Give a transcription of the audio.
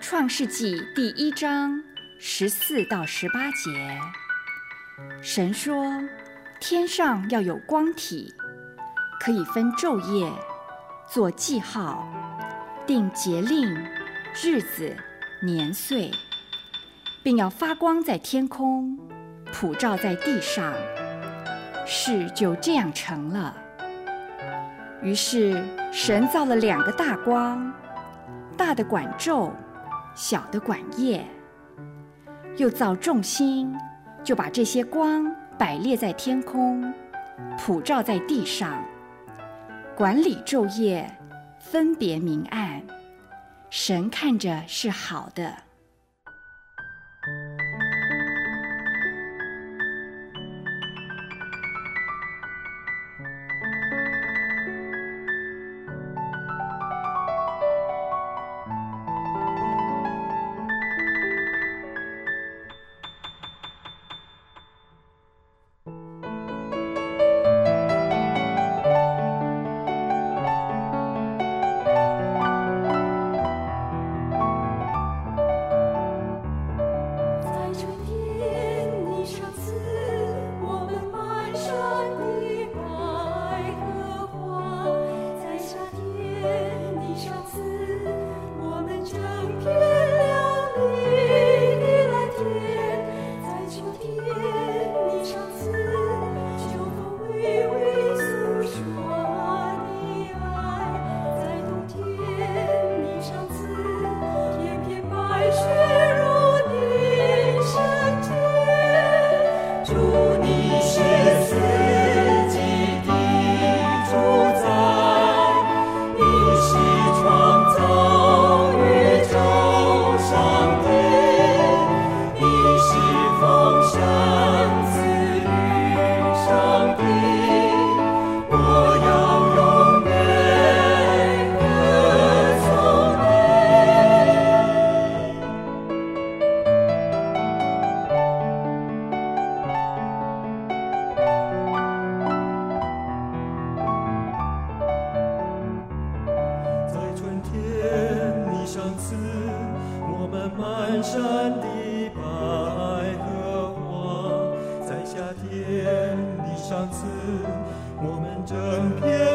创世纪第1章14到18节，神说，天上要有光体，可以分昼夜，做记号，定节令、日子、年岁，并要发光在天空，普照在地上。事就这样成了。于是神造了2个大光，大的管昼，小的管夜。又造众星，就把这些光摆列在天空，普照在地上，管理昼夜，分别明暗。神看着是好的。 我们漫山的百合花，在夏天你赏赐我们整片